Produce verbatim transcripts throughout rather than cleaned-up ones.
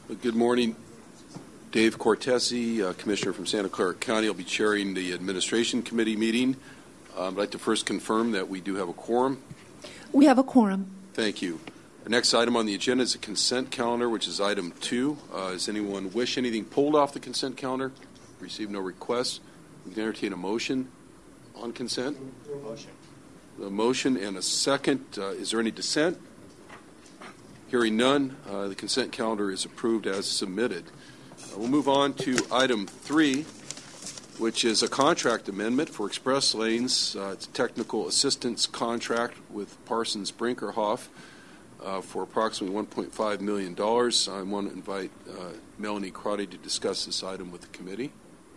Good morning. Dave Cortese, uh, Commissioner from Santa Clara County. I'll be chairing the Administration Committee meeting. Um, I'd like to first confirm that we do have a quorum. We have a quorum. Thank you. Our next item on the agenda is a consent calendar, which is item two. Uh, does anyone wish anything pulled off the consent calendar? Received no requests. We can entertain a motion on consent. Motion. A motion and a second. Uh, is there any dissent? Hearing none, uh, the consent calendar is approved as submitted. Uh, we'll move on to item three, which is a contract amendment for express lanes. Uh, it's a technical assistance contract with Parsons Brinkerhoff uh, for approximately one point five million dollars. I want to invite uh, Melanie Crotty to discuss this item with the committee.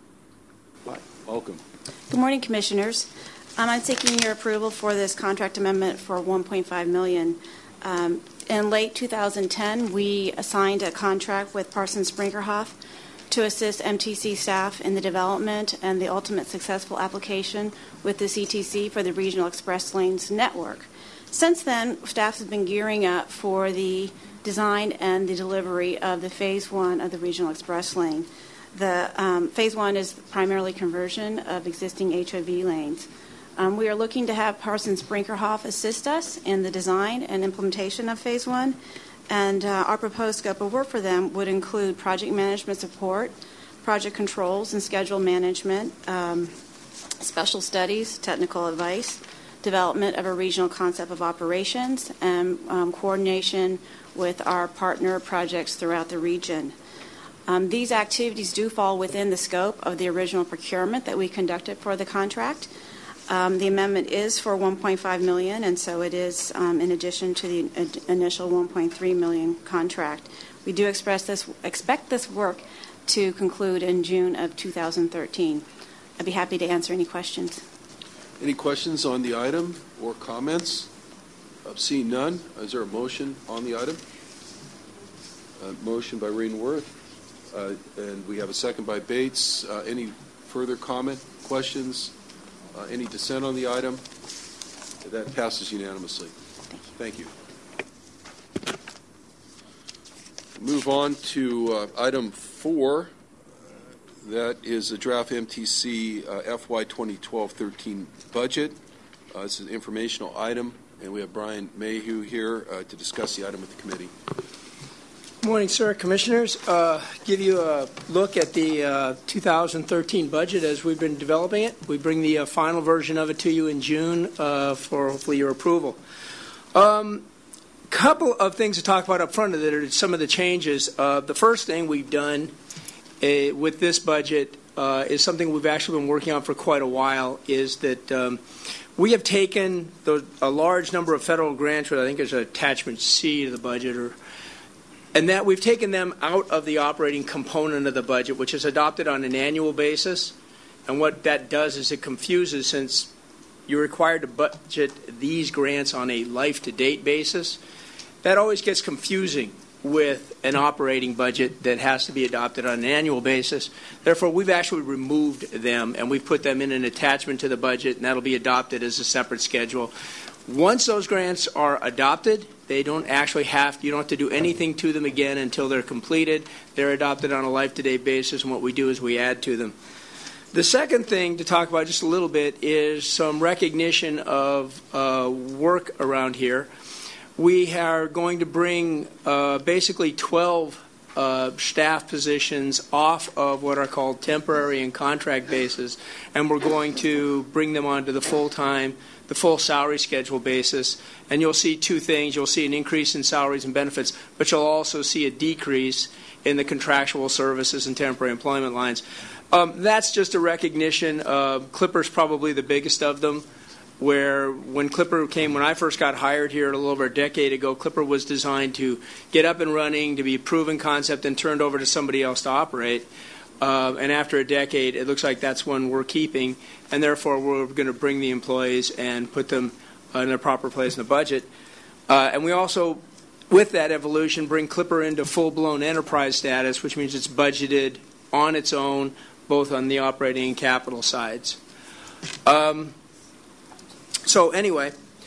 Hi, welcome. Good morning, Commissioners. Um, I'm seeking your approval for this contract amendment for one point five million dollars. Um, in late two thousand ten, we assigned a contract with Parsons Brinkerhoff to assist M T C staff in the development and the ultimate successful application with the C T C for the Regional Express Lanes network. Since then, staff has been gearing up for the design and the delivery of the Phase one of the Regional Express Lane. The um, Phase one is primarily conversion of existing H O V lanes. Um, we are looking to have Parsons Brinkerhoff assist us in the design and implementation of Phase one, and uh, our proposed scope of work for them would include project management support, project controls and schedule management, um, special studies, technical advice, development of a regional concept of operations, and um, coordination with our partner projects throughout the region. Um, these activities do fall within the scope of the original procurement that we conducted for the contract. Um, the amendment is for one point five million dollars, and so it is um, in addition to the ad- initial one point three million dollars contract. We do express this, expect this work to conclude in June of two thousand thirteen. I'd be happy to answer any questions. Any questions on the item or comments? Uh, seeing none, is there a motion on the item? Uh, motion by Rainworth, uh, and we have a second by Bates. Uh, any further comment, questions? Uh, any dissent on the item? That passes unanimously. Thank you. Move on to uh, item four. That is the draft M T C uh, F Y twenty twelve thirteen budget. Uh, this is an informational item, and we have Brian Mayhew here uh, to discuss the item with the committee. Good morning, sir. Commissioners, uh, give you a look at the uh, two thousand thirteen budget as we've been developing it. We bring the uh, final version of it to you in June uh, for hopefully your approval. A um, couple of things to talk about up front that are some of the changes. Uh, the first thing we've done uh, with this budget uh, is something we've actually been working on for quite a while, is that um, we have taken the, a large number of federal grants, which I think is attachment C to the budget, or and that we've taken them out of the operating component of the budget, which is adopted on an annual basis. And what that does is it confuses, since you're required to budget these grants on a life-to-date basis. That always gets confusing with an operating budget that has to be adopted on an annual basis. Therefore, we've actually removed them, and we've put them in an attachment to the budget, and that'll be adopted as a separate schedule. Once those grants are adopted, they don't actually have, you don't have to do anything to them again until they're completed. They're adopted on a life-to-date basis, and what we do is we add to them. The second thing to talk about just a little bit is some recognition of uh, work around here. We are going to bring uh, basically twelve uh, staff positions off of what are called temporary and contract basis, and we're going to bring them onto the full-time, the full salary schedule basis. And you'll see two things. You'll see an increase in salaries and benefits, but you'll also see a decrease in the contractual services and temporary employment lines. Um, that's just a recognition. Uh, Clipper's probably the biggest of them, where when Clipper came, when I first got hired here a little over a decade ago, Clipper was designed to get up and running, to be a proven concept, and turned over to somebody else to operate. Uh, and after a decade, it looks like that's one we're keeping, and therefore we're going to bring the employees and put them in their proper place in the budget. Uh, and we also, with that evolution, bring Clipper into full-blown enterprise status, which means it's budgeted on its own, both on the operating and capital sides. Um, so anyway,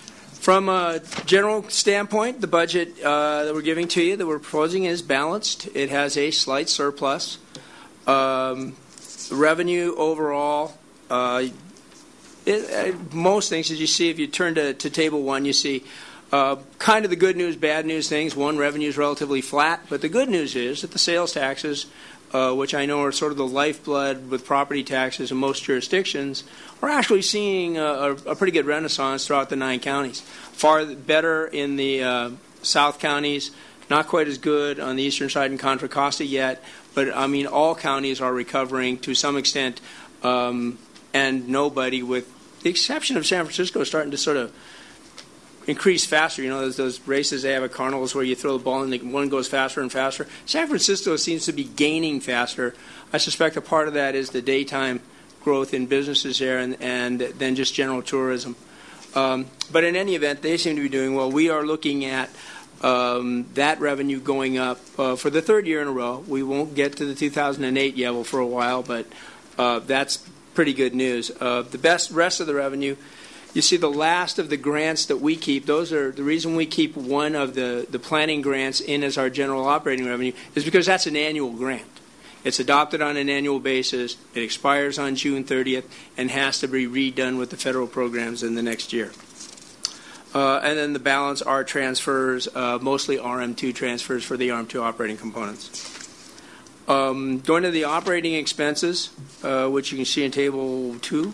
From a general standpoint, the budget uh, that we're giving to you, that we're proposing, is balanced. It has a slight surplus. Um, revenue overall, uh, it, uh, most things, as you see, if you turn to, to table one, you see uh, kind of the good news, bad news things. One, revenue is relatively flat, but the good news is that the sales taxes, uh, which I know are sort of the lifeblood with property taxes in most jurisdictions, are actually seeing a, a pretty good renaissance throughout the nine counties. Far better in the uh, south counties, not quite as good on the eastern side in Contra Costa yet, but I mean all counties are recovering to some extent, um, and nobody, with the exception of San Francisco, is starting to sort of increase faster. You know, those, those races they have at carnivals where you throw the ball and the, one goes faster and faster. San Francisco seems to be gaining faster. I suspect a part of that is the daytime growth in businesses there, and, and then just general tourism. Um, but in any event, they seem to be doing well. We are looking at um, that revenue going up uh, for the third year in a row. We won't get to the two thousand eight level for a while, but uh, that's pretty good news. Uh, the best rest of the revenue, you see the last of the grants that we keep, those are the reason we keep one of the, the planning grants in as our general operating revenue is because that's an annual grant. It's adopted on an annual basis. It expires on June thirtieth and has to be redone with the federal programs in the next year. Uh, and then the balance are transfers, uh, mostly R M two transfers for the R M two operating components. Um, going to the operating expenses, uh, which you can see in Table two.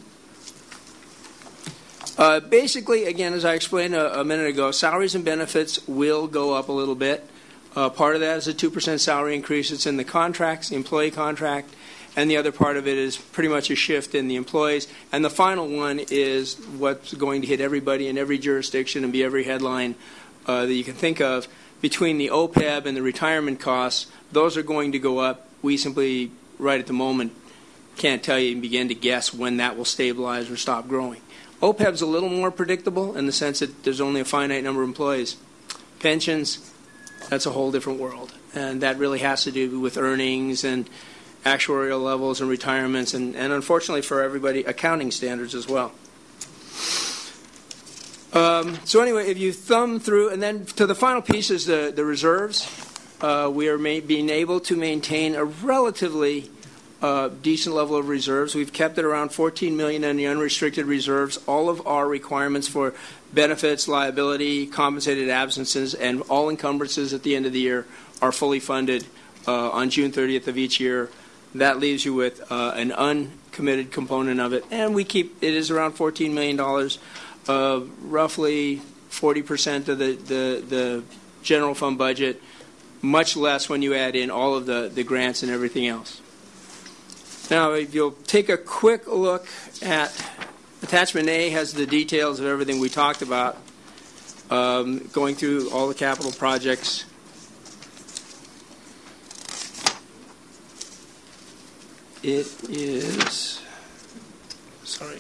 Uh, basically, again, as I explained a, a minute ago, salaries and benefits will go up a little bit. Uh, part of that is a two percent salary increase. It's in the contracts, the employee contract, and the other part of it is pretty much a shift in the employees. And the final one is what's going to hit everybody in every jurisdiction and be every headline uh, that you can think of. Between the O P E B and the retirement costs, those are going to go up. We simply, right at the moment, can't tell you and begin to guess when that will stabilize or stop growing. O P E B is a little more predictable in the sense that there's only a finite number of employees. Pensions, that's a whole different world, and that really has to do with earnings and actuarial levels and retirements, and, and unfortunately for everybody, accounting standards as well. Um, so anyway, if you thumb through, and then to the final piece is the, the reserves. Uh, we are may, being able to maintain a relatively uh, decent level of reserves. We've kept it around fourteen million dollars in the unrestricted reserves. All of our requirements for benefits, liability, compensated absences, and all encumbrances at the end of the year are fully funded uh, on June thirtieth of each year. That leaves you with uh, an uncommitted component of it, and we keep it is around fourteen million dollars, uh, roughly forty percent of the, the, the general fund budget, much less when you add in all of the, the grants and everything else. Now, if you'll take a quick look at Attachment A, has the details of everything we talked about, um, going through all the capital projects. It is, sorry.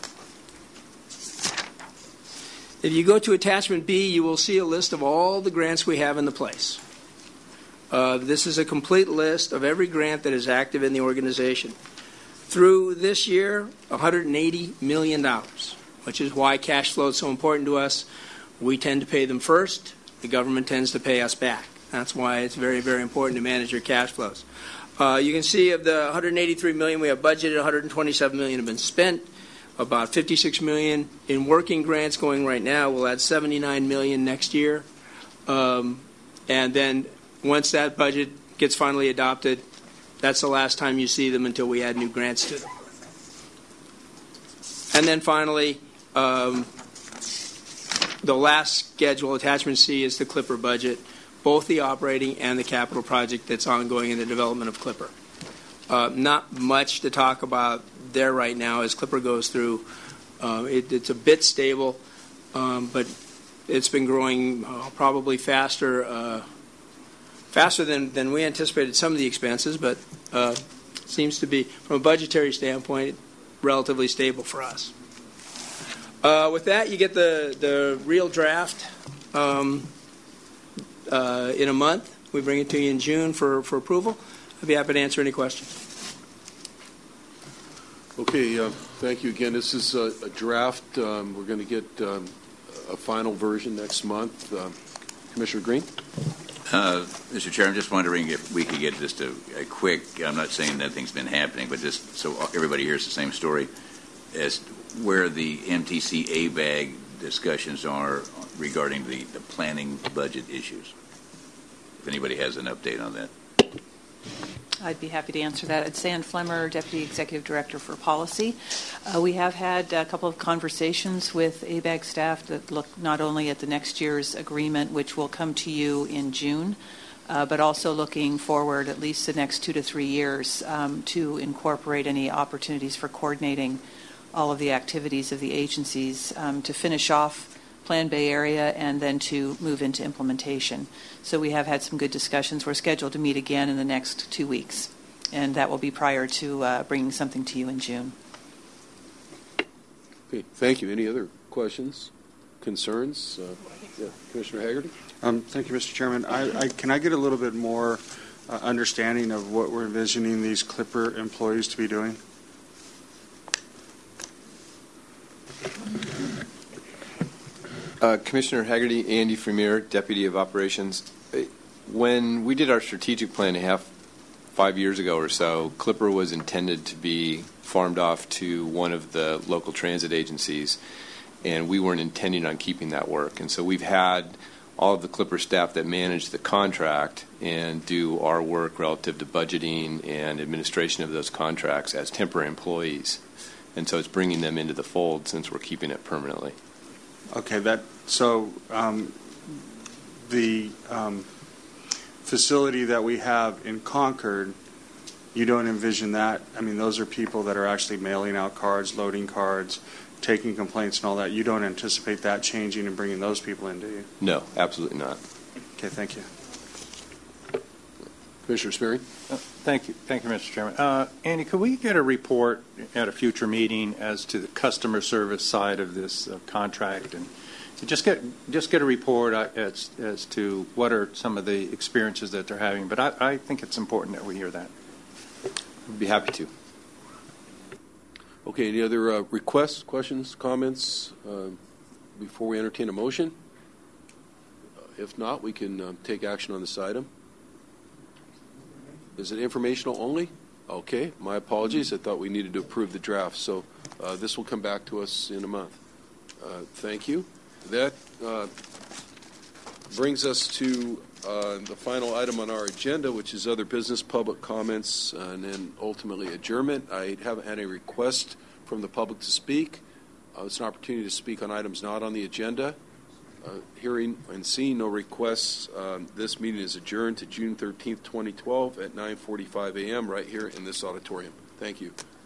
If you go to Attachment B, you will see a list of all the grants we have in the place. Uh, this is a complete list of every grant that is active in the organization. Through this year, one hundred eighty million dollars, which is why cash flow is so important to us. We tend to pay them first. The government tends to pay us back. That's why it's very, very important to manage your cash flows. Uh, you can see of the one hundred eighty-three million dollars we have budgeted, one hundred twenty-seven million dollars have been spent. About fifty-six million dollars in working grants going right now. We'll add seventy-nine million dollars next year. Um, and then once that budget gets finally adopted, that's the last time you see them until we add new grants to them. And then finally, um, the last schedule, Attachment C, is the Clipper budget, both the operating and the capital project that's ongoing in the development of Clipper. Uh, not much to talk about there right now as Clipper goes through. Uh, it, it's a bit stable, um, but it's been growing uh, probably faster uh, faster than, than we anticipated some of the expenses, but uh, seems to be, from a budgetary standpoint, relatively stable for us. Uh, with that, you get the, the real draft um, uh, in a month. We bring it to you in June for, for approval. I'd be happy to answer any questions. Okay, uh, thank you again. This is a, a draft. Um, we're going to get um, a final version next month. Uh, Commissioner Green? Uh, Mister Chair, I'm just wondering if we could get just a, a quick, I'm not saying nothing's been happening, but just so everybody hears the same story, as where the M T C A B A G discussions are regarding the, the planning budget issues. If anybody has an update on that. I'd be happy to answer that. It's Ann Flemmer, Deputy Executive Director for Policy. Uh, we have had a couple of conversations with A B A G staff that look not only at the next year's agreement, which will come to you in June, uh, but also looking forward at least the next two to three years um, to incorporate any opportunities for coordinating all of the activities of the agencies um, to finish off Plan Bay Area and then to move into implementation. So we have had some good discussions. We're scheduled to meet again in the next two weeks, and that will be prior to uh, bringing something to you in June. Okay, thank you. Any other questions, concerns? Uh, yeah, Commissioner Haggerty? Um, thank you, Mister Chairman. I, I, can I get a little bit more uh, understanding of what we're envisioning these Clipper employees to be doing? Uh, Commissioner Haggerty, Andy Premier, Deputy of Operations. When we did our strategic plan a half, five years ago or so, Clipper was intended to be farmed off to one of the local transit agencies, and we weren't intending on keeping that work. And so we've had all of the Clipper staff that manage the contract and do our work relative to budgeting and administration of those contracts as temporary employees. And so it's bringing them into the fold since we're keeping it permanently. Okay, that so um, the um, facility that we have in Concord, you don't envision that? I mean, those are people that are actually mailing out cards, loading cards, taking complaints and all that. You don't anticipate that changing and bringing those people in, do you? No, absolutely not. Okay, thank you. Commissioner Sperry? Uh, thank you. Thank you, Mister Chairman. Uh, Andy, could we get a report at a future meeting as to the customer service side of this uh, contract, and just get just get a report uh, as as to what are some of the experiences that they're having? But I, I think it's important that we hear that. I'd be happy to. Okay, any other uh, requests, questions, comments uh, before we entertain a motion? Uh, if not, we can uh, take action on this item. Is it informational only? Okay, my apologies. I thought we needed to approve the draft. So uh, this will come back to us in a month. Uh, thank you. That uh, brings us to uh, the final item on our agenda, which is other business, public comments, and then ultimately adjournment. I haven't had any request from the public to speak. Uh, it's an opportunity to speak on items not on the agenda. Uh, hearing and seeing no requests, um, this meeting is adjourned to June thirteenth, twenty twelve at nine forty-five a.m. right here in this auditorium. Thank you.